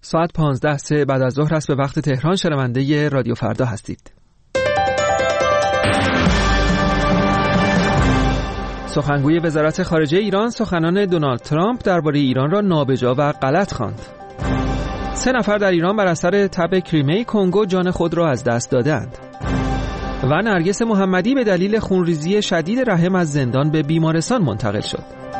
ساعت 15 بعد از ظهر است به وقت تهران. شنونده رادیو فردا هستید. سخنگوی وزارت خارجه ایران سخنان دونالد ترامپ درباره ایران را نابجا و غلط خواند. 3 نفر در ایران بر اثر تب کریمه کنگو جان خود را از دست دادند. و نرگس محمدی به دلیل خونریزی شدید رحم از زندان به بیمارستان منتقل شد.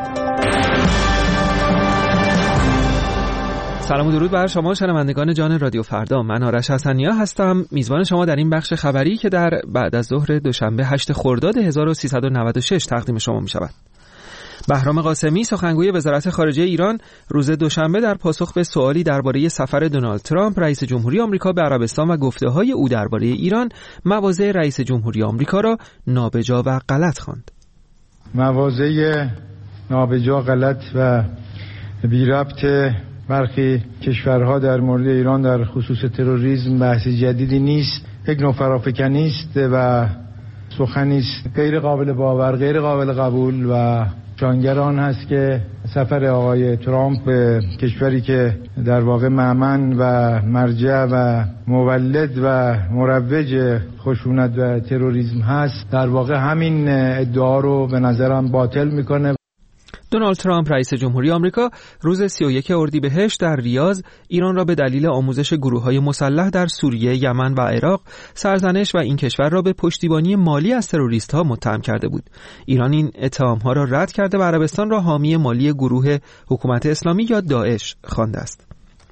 سلام و درود بر شما شنوندگان جان رادیو فردا. من آرش حسنیا هستم، میزبان شما در این بخش خبری که در بعد از ظهر دوشنبه 8 خرداد 1396 تقدیم شما می شود. بهرام قاسمی سخنگوی وزارت خارجه ایران روز دوشنبه در پاسخ به سوالی درباره سفر دونالد ترامپ رئیس جمهوری آمریکا به عربستان و گفته‌های او درباره ایران مواضع رئیس جمهوری آمریکا را نابجا و غلط خواند. مواضع نابجا، غلط و بی ربط برخی کشورها در مورد ایران در خصوص تروریسم بحث جدیدی نیست، یک نوع فرافکنی است و سخنی است غیر قابل باور، غیر قابل قبول و شانگر آن هست که سفر آقای ترامپ به کشوری که در واقع مأمن و مرجع و مولد و مروج خشونت و تروریسم هست، در واقع همین ادعا رو به نظرم باطل میکنه. دونالد ترامپ رئیس جمهوری آمریکا روز 31 اردیبهشت در ریاض ایران را به دلیل آموزش گروه‌های مسلح در سوریه، یمن و عراق سرزنش و این کشور را به پشتیبانی مالی از تروریست‌ها متهم کرده بود. ایران این اتهام‌ها را رد کرده و عربستان را حامی مالی گروه حکومت اسلامی یا داعش خوانده است.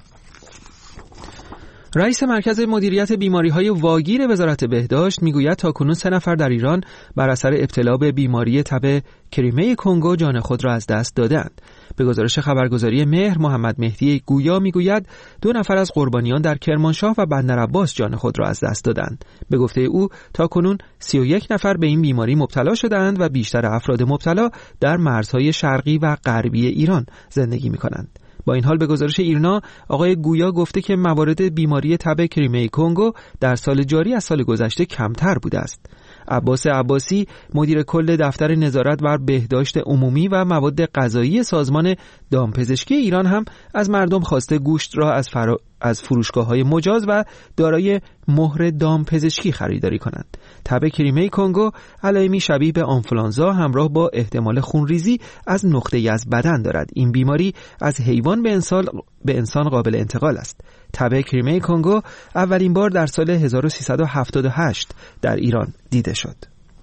رئیس مرکز مدیریت بیماری‌های واگیر وزارت بهداشت میگوید تاکنون 3 نفر در ایران بر اثر ابتلا به بیماری تب کریمه کنگو جان خود را از دست دادند. به گزارش خبرگزاری مهر، محمد مهدی گویا میگوید 2 نفر از قربانیان در کرمانشاه و بندرعباس جان خود را از دست دادند. به گفته او تاکنون 31 نفر به این بیماری مبتلا شدند و بیشتر افراد مبتلا در مرزهای شرقی و غربی ایران زندگی می‌کنند. با این حال به گزارش ایرنا آقای گویا گفته که موارد بیماری تب کریمه کنگو در سال جاری از سال گذشته کمتر بوده است. عباس عباسی مدیر کل دفتر نظارت بر بهداشت عمومی و مواد غذایی سازمان دامپزشکی ایران هم از مردم خواسته گوشت را از فروشگاه‌های مجاز و دارای مهر دامپزشکی خریداری کنند. تب کریمه کنگو علائمی شبیه به آنفولانزا همراه با احتمال خونریزی از نقطه‌ای از بدن دارد. این بیماری از حیوان به انسان قابل انتقال است. تب کریمه کنگو اولین بار در سال 1378 در ایران دیده شد.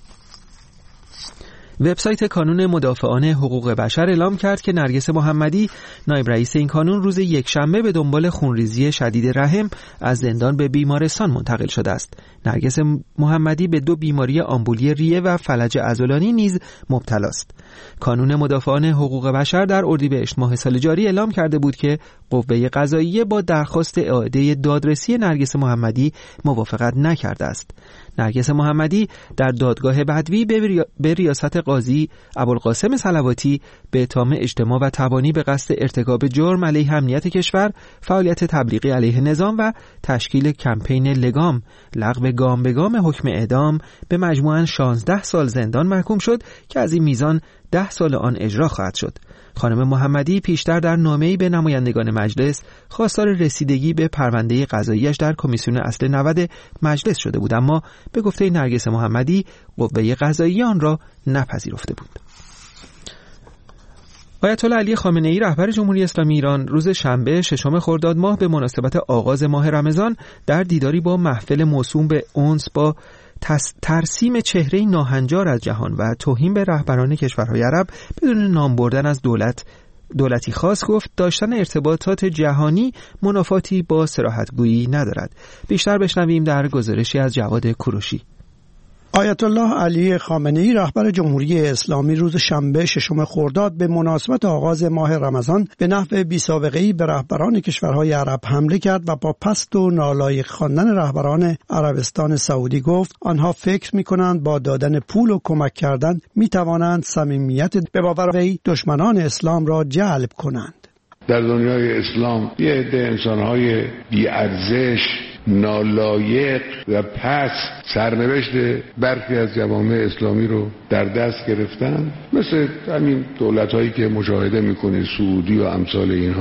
وبسایت کانون مدافعان حقوق بشر اعلام کرد که نرگس محمدی نایب رئیس این کانون روز یکشنبه به دنبال خونریزی شدید رحم از زندان به بیمارستان منتقل شده است. نرگس محمدی به 2 بیماری آمبولی ریه و فلج عضلانی نیز مبتلا است. کانون مدافعان حقوق بشر در اردیبهشت ماه سال جاری اعلام کرده بود که قوه قضاییه با درخواست اعاده دادرسی نرگس محمدی موافقت نکرده است. نرگس محمدی در دادگاه بدوی به ریاست قاضی ابوالقاسم صلواتی به اتهام اجتماع و تبانی به قصد ارتکاب جرم علیه امنیت کشور، فعالیت تبلیغی علیه نظام و تشکیل کمپین لگام لغو گام به گام حکم اعدام به مجموعاً 16 سال زندان محکوم شد که از این میزان 10 سال آن اجرا خواهد شد. خانم محمدی پیشتر در نامه‌ای به نمایندگان مجلس خواستار رسیدگی به پرونده قضاییش در کمیسیون اصل 90 مجلس شده بود، اما به گفته نرگس محمدی قوه قضاییه آن را نپذیرفته بود. آیت الله علی خامنه‌ای رهبر جمهوری اسلامی ایران روز شنبه 6 خرداد ماه به مناسبت آغاز ماه رمضان در دیداری با محفل موسوم به انس با ترسیم چهره ناهنجار از جهان و توهین به رهبران کشورهای عرب بدون نام بردن از دولتی خاص گفت داشتن ارتباطات جهانی منافاتی با صراحت‌گویی ندارد. بیشتر بشنویم در گزارشی از جواد کوروشی. آیت الله علی خامنه‌ای رهبر جمهوری اسلامی روز شنبه 6 خرداد به مناسبت آغاز ماه رمضان به نحو بی‌سابقه‌ای به رهبران کشورهای عرب حمله کرد و با پست و نالایق خواندن رهبران عربستان سعودی گفت آنها فکر می‌کنند با دادن پول و کمک کردن می‌توانند صمیمیت به باور وی دشمنان اسلام را جلب کنند. در دنیای اسلام یه عده انسان‌های بی‌ارزش، نالایق و پس سرنوشت برخی از جوامع اسلامی رو در دست گرفتن، مثل همین دولت‌هایی که مشاهده می‌کنید، سعودی و امثال اینها.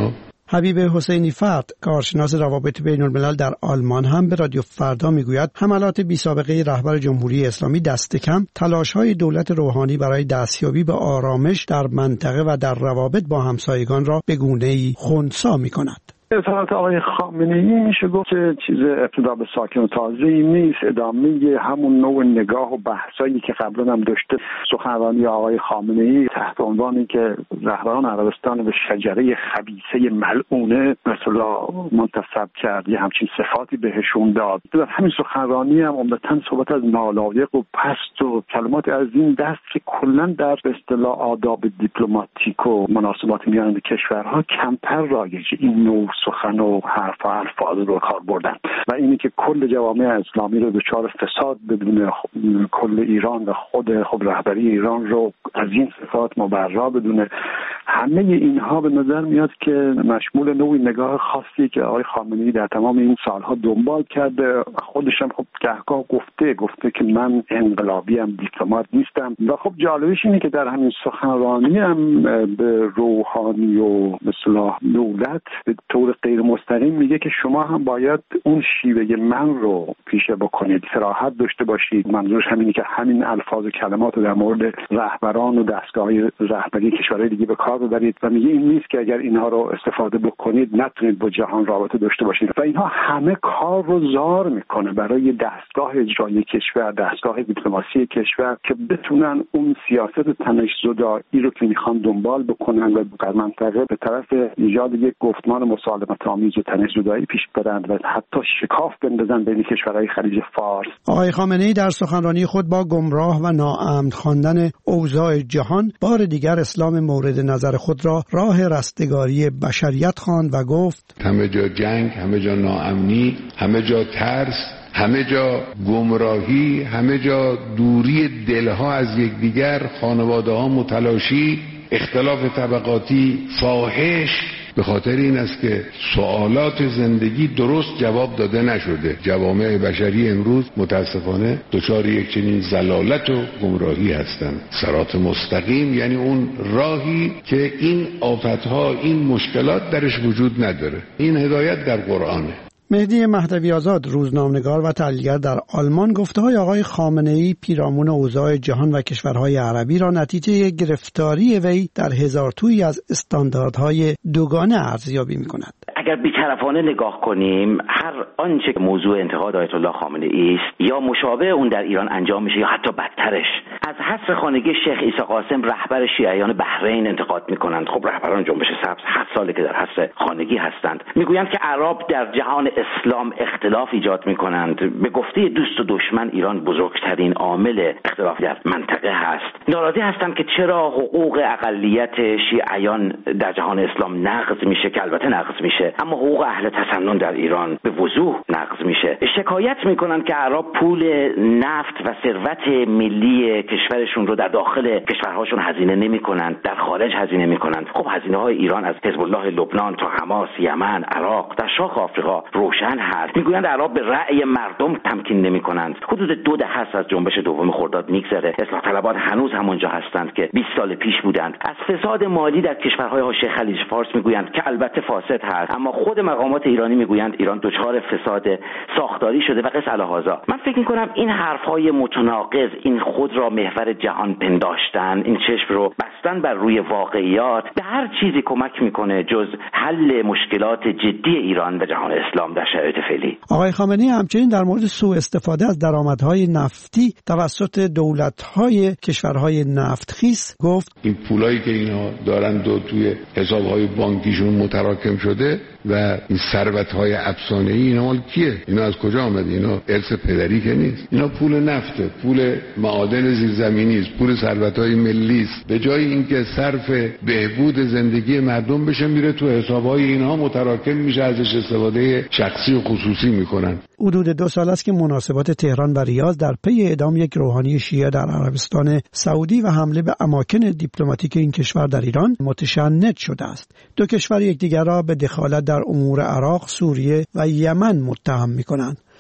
حبیب حسینی فرد، کارشناس روابط بین الملل در آلمان، هم به رادیو فردا میگوید حملات بی سابقه رهبر جمهوری اسلامی دست کم تلاش‌های دولت روحانی برای دستیابی به آرامش در منطقه و در روابط با همسایگان را به گونه‌ای خنثی می‌کند. اظهارات آقای خامنه‌ای میشه گفت که چیز ابتدا به ساکن و تازه‌ای نیست، ادامه همون نوع نگاه و بحثایی که قبلا هم داشته. سخنرانی آقای خامنه‌ای تحت عنوانی که رهبران عربستان به شجره خبیثه ملعونه مثلا منتسب کرد، یه همچین صفاتی بهشون داد. در همین سخنرانی هم عمدتاً صحبت از نالایق و پست و کلمات از این دست که کلاً در به اصطلاح آداب دیپلماتیک و مناسبات میان کشورها کمتر رایجه. این نوع سخن و حرف و الفاظ رو کار بردن و اینی که کل جوامع اسلامی رو دچار فساد بدونه، کل ایران و خود رهبری ایران رو از این صفات مبرا بدونه، همه اینها به نظر میاد که مشمول نوعی نگاه خاصی که آقای خامنه‌ای در تمام این سالها دنبال کرده. خودش هم خب گهگاه گفته که من انقلابیم، دیپلمات نیستم. و خب جالبش اینه که در همین سخنرانی هم به روحانی و مثلا دولت به طور غیر مستقیم میگه که شما هم باید اون شیوه من رو پیشه بکنید، صراحت داشته باشید. منظورش همینه که همین الفاظ و کلمات رو در مورد رهبران و دستگاه‌های رهبری کشورهای دیگه به کار ببرید و میگه این نیست که اگر اینها رو استفاده بکنید نتونید با جهان رابطه داشته باشید. و اینها همه کار رو زار میکنه برای دستگاه اجرایی کشور، دستگاه دیپلماسی کشور که بتونن اون سیاست تنش زدایی رو که میخوان دنبال بکنن و در منطقه به طرف ایجاد یک گفتمان مسالمت آمیز و تنش زدایی پیش برند و حتی شکاف بندازن بین کشورهای خلیج فارس. آقای خامنه‌ای در سخنرانی خود با گمراه و ناامن خواندن اوضاع جهان بار دیگر اسلام مورد نظر خود را راه رستگاری بشریت خواند و گفت همه جا جنگ، همه جا ناامنی، همه جا ترس، همه جا گمراهی، همه جا دوری دلها از یکدیگر، خانواده‌ها متلاشی، اختلاف طبقاتی فاحش، به خاطر این است که سوالات زندگی درست جواب داده نشده. جوامع بشری امروز متاسفانه دچار یک چنین ضلالت و گمراهی هستند. صراط مستقیم یعنی اون راهی که این آفتها، این مشکلات درش وجود نداره. این هدایت در قرآنه. مهدی مهدوی آزاد، روزنامه‌نگار و تحلیلگر در آلمان، گفته‌های آقای خامنه‌ای پیرامون اوضاع جهان و کشورهای عربی را نتیجه گرفتاری وی در هزارتویی از استانداردهای دوگانه ارزیابی می‌کند. اگر بی‌طرفانه نگاه کنیم، هر آنچه که موضوع انتقاد آیت الله خامنه‌ای است یا مشابه اون در ایران انجام میشه یا حتی بدترش. از حصر خانگی شیخ عیسی قاسم رهبر شیعیان بحرین انتقاد می‌کنند. خب رهبران جنبش سبز 7 ساله که در حصر خانگی هستند. میگویند که عرب در جهان اسلام اختلاف ایجاد می‌کنند. به گفته دوست و دشمن ایران بزرگترین عامل اختلاف در منطقه هست. ناراضی هستند که چرا حقوق اقلیت شیعیان در جهان اسلام نقض میشه، که البته نقض میشه، اما حقوق اهل تسنن در ایران به وضوح نقض میشه. شکایت میکنن که عرب پول نفت و ثروت ملی کشورشون رو در داخل کشورهاشون هزینه نمیکنند، در خارج هزینه میکنند. خب هزینه های ایران از حزب الله لبنان تا حماس، یمن، عراق، در شاخ آفریقا روشن هست. میگویند عرب به رأی مردم تمکین نمیکنند. حدود 2 دهه از جنبش دوم خرداد میگذره. اصلاح طلبان هنوز همونجا هستند که 20 سال پیش بودند. از فساد مالی در کشورهای حاشیه خلیج فارس میگویند که البته فاسد هست، اما خود مقامات ایرانی میگویند ایران دچار فساد ساختاری شده و قص الهذا. من فکر میکنم این حرفهای متناقض، این خود را محور جهان پنداشتن، این چشم رو بستن بر روی واقعیات به هر چیزی کمک میکنه جز حل مشکلات جدی ایران و جهان اسلام در شرایط فعلی. آقای خامنه‌ای همچنین در مورد سوء استفاده از درآمدهای نفتی توسط دولت‌های کشورهای نفتخیز گفت این پولایی که اینا دارن توی حساب‌های بانکیشون متراکم شده و این ثروت‌های افسانه‌ای اینا مال کیه؟ اینا از کجا آمده؟ اینا ارث پدری که نیست. اینا پول نفته، پول معادن زیرزمینی است، پول ثروت‌های ملی است. به جای اینکه صرف بهبود زندگی مردم بشه میره تو حساب‌های اینها متراکم میشه، ازش استفاده شخصی و خصوصی میکنن. حدود 2 سال است که مناسبات تهران و ریاض در پی اعدام یک روحانی شیعه در عربستان سعودی و حمله به اماکن دیپلماتیک این کشور در ایران متشنج شده است. 2 کشور یکدیگر را به دخالت در امور عراق، سوریه و یمن متهم می‌کنند.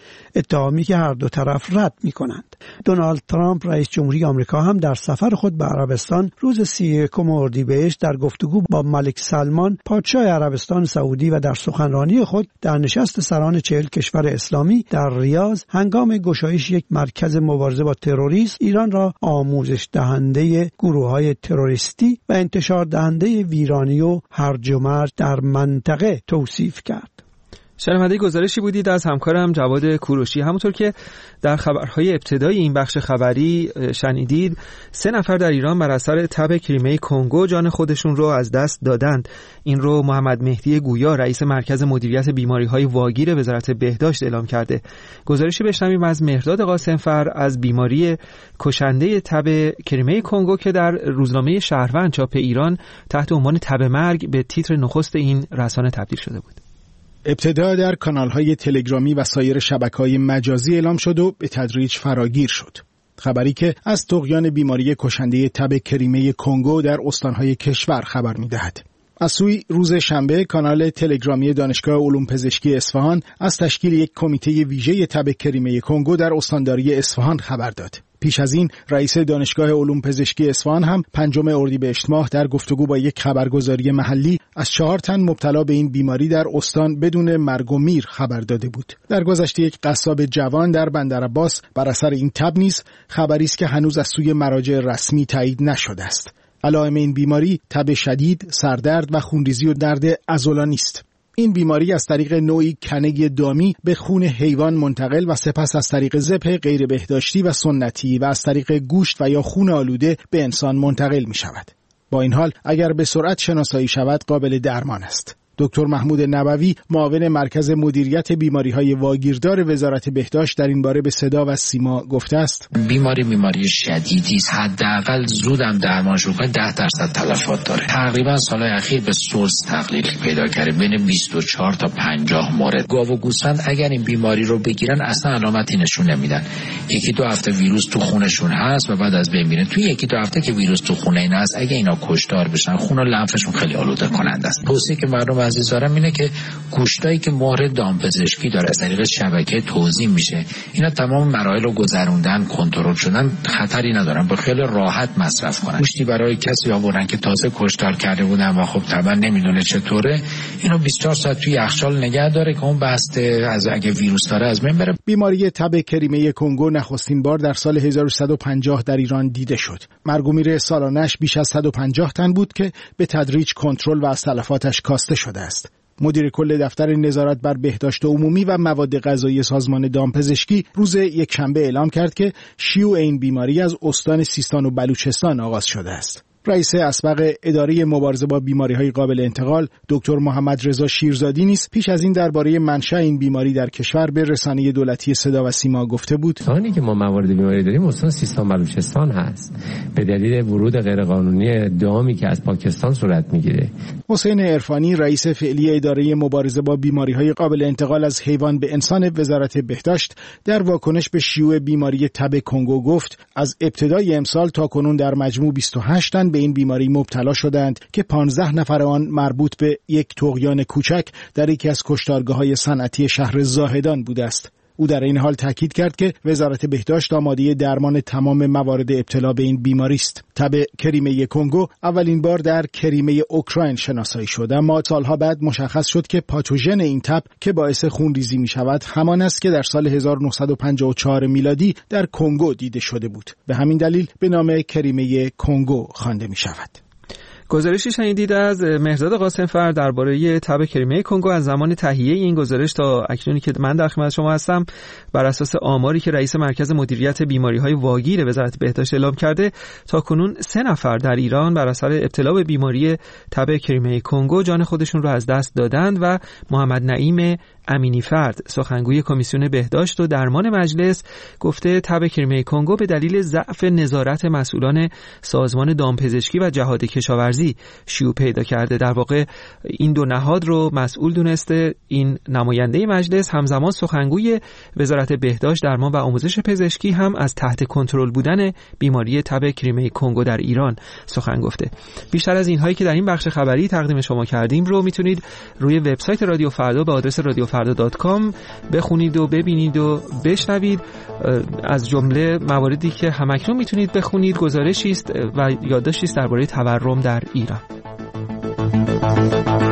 اتهامی که هر دو طرف رد می‌کنند. دونالد ترامپ رئیس جمهوری آمریکا هم در سفر خود به عربستان روز 31 اردیبهشت در گفتگو با ملک سلمان پادشاه عربستان سعودی و در سخنرانی خود در نشست سران 40 کشور اسلامی در ریاض هنگام گشایش یک مرکز مبارزه با تروریسم ایران را آموزش دهنده گروه‌های تروریستی و انتشار دهنده ویرانی و هرج و مرج در منطقه توصیف کرد. شنونده گزارشی بودید از همکارم جواد کوروشی. همونطور که در خبرهای ابتدایی این بخش خبری شنیدید، 3 نفر در ایران بر اثر تب کریمه کنگو جان خودشون رو از دست دادند. این رو محمد مهدی گویا رئیس مرکز مدیریت بیماری‌های واگیر وزارت بهداشت اعلام کرده. گزارشی بشنویم از مهرداد قاسمفر از بیماری کشنده تب کریمه کنگو که در روزنامه شهروند چاپ ایران تحت عنوان تب مرگ به تیتر نخست این رسانه تبدیل شده بود. ابتدا در کانال‌های تلگرامی و سایر شبکه‌های مجازی اعلام شد و به تدریج فراگیر شد. خبری که از طغیان بیماری کشنده تب کریمه کنگو در استان‌های کشور خبر می‌دهد. از سوی روز شنبه کانال تلگرامی دانشگاه علوم پزشکی اصفهان از تشکیل یک کمیته ویژه تب کریمه کنگو در استانداری اصفهان خبر داد. پیش از این رئیس دانشگاه علوم پزشکی اصفهان هم 5 اردیبهشت ماه در گفتگو با یک خبرگزاری محلی از 4 تن مبتلا به این بیماری در استان بدون مرگ و میر خبر داده بود. در گذشته یک قصاب جوان در بندرعباس بر اثر این تب نیز خبری است که هنوز از سوی مراجع رسمی تایید نشده است. علائم این بیماری تب شدید، سردرد و خونریزی و درد عضلانی است. این بیماری از طریق نوعی کنه دامی به خون حیوان منتقل و سپس از طریق ذبح غیر بهداشتی و سنتی و از طریق گوشت و یا خون آلوده به انسان منتقل می شود. با این حال اگر به سرعت شناسایی شود قابل درمان است. دکتر محمود نبوی معاون مرکز مدیریت بیماری‌های واگیردار وزارت بهداشت در این باره به صدا و سیما گفته است: بیماری شدیدی است، حداقل زودم درمانش کنید 10% تلفات داره. تقریبا سالهای اخیر به سورس تقلیل پیدا کرده، بین 24 تا 50 مورد. گاو و گوسفند اگر این بیماری رو بگیرن اصلا علامتی نشون نمیدن. 1-2 هفته ویروس تو خونشون هست و بعد از بین میره. توی 1-2 هفته که ویروس تو خونه این هست، اگه اینا کشتار بشن خون و لنفشون خیلی آلوده کننده است. توصیه که مردم عزیز دارم اینه که گوشتایی که مهر دامپزشکی داره از طریق شبکه توزیع میشه، اینا تمام مراحل رو گذروندن، کنترل شدن، خطری ندارن، با خیلی راحت مصرف کنن. گوشتی برای کسی آوردن که تازه کشتار کرده بودن و خب طبعا نمیدونه چطوره، اینو 24 ساعت توی یخچال نگه داره که اون بسته از اگه ویروس داره از بین بره. بیماری تب کریمه کنگو نخستین بار در سال 1150 در ایران دیده شد. مرگ و میر سالانش بیش از 150 تن بود که به تدریج کنترل و از تلفاتش کاسته شده است. مدیر کل دفتر نظارت بر بهداشت عمومی و مواد غذایی سازمان دامپزشکی روز یکشنبه اعلام کرد که شیوع این بیماری از استان سیستان و بلوچستان آغاز شده است. رئیس اسبق اداره مبارزه با بیماری‌های قابل انتقال دکتر محمد رضا شیرزادی نیز پیش از این درباره منشأ این بیماری در کشور به رسانه دولتی صدا و سیما گفته بود: استانی که ما موارد بیماری داریم استان سیستان بلوچستان هست به دلیل ورود غیرقانونی دامی که از پاکستان صورت میگیره. حسین عرفانی رئیس فعلی اداره مبارزه با بیماری‌های قابل انتقال از حیوان به انسان وزارت بهداشت در واکنش به شیوع بیماری تب کنگو گفت: از ابتدای امسال تا کنون در مجموع 28 تن به این بیماری مبتلا شدند که 15 نفر آن مربوط به یک طغیان کوچک در یکی از کشتارگاه‌های صنعتی شهر زاهدان بوده است. او در این حال تاکید کرد که وزارت بهداشت آماده درمان تمام موارد ابتلا به این بیماری است. تب کریمه کنگو اولین بار در کریمه اوکراین شناسایی شد، اما سالها بعد مشخص شد که پاتوژن این تب که باعث خونریزی می شود همان است که در سال 1954 میلادی در کنگو دیده شده بود. به همین دلیل به نام کریمه کنگو خوانده می شود. گزارشی شنیدید از مهرداد قاسمفر درباره تب کریمه کنگو. از زمان تهیه این گزارش تا اکنونی که من در خدمت شما هستم، بر اساس آماری که رئیس مرکز مدیریت بیماری‌های واگیر وزارت بهداشت اعلام کرده، تا کنون 3 نفر در ایران بر اثر ابتلا به بیماری تب کریمه کنگو جان خودشون رو از دست دادند و محمد نعیم امینی فرد سخنگوی کمیسیون بهداشت و درمان مجلس گفته تب کریمه کنگو به دلیل ضعف نظارت مسئولان سازمان دامپزشکی و جهاد کشاورزی شیوع پیدا کرده. در واقع این دو نهاد رو مسئول دونسته. این نماینده مجلس همزمان سخنگوی وزارت بهداشت، درمان و آموزش پزشکی هم از تحت کنترل بودن بیماری تب کریمه کنگو در ایران سخن گفته. بیشتر از اینهایی که در این بخش خبری تقدیم شما کردیم رو میتونید روی وبسایت رادیو فردا به آدرس رادیوفردا.com فردا.com بخونید و ببینید و بشنوید. از جمله مواردی که همکنون میتونید بخونید گزارشی است و یادداشتی است درباره تورم در ایران.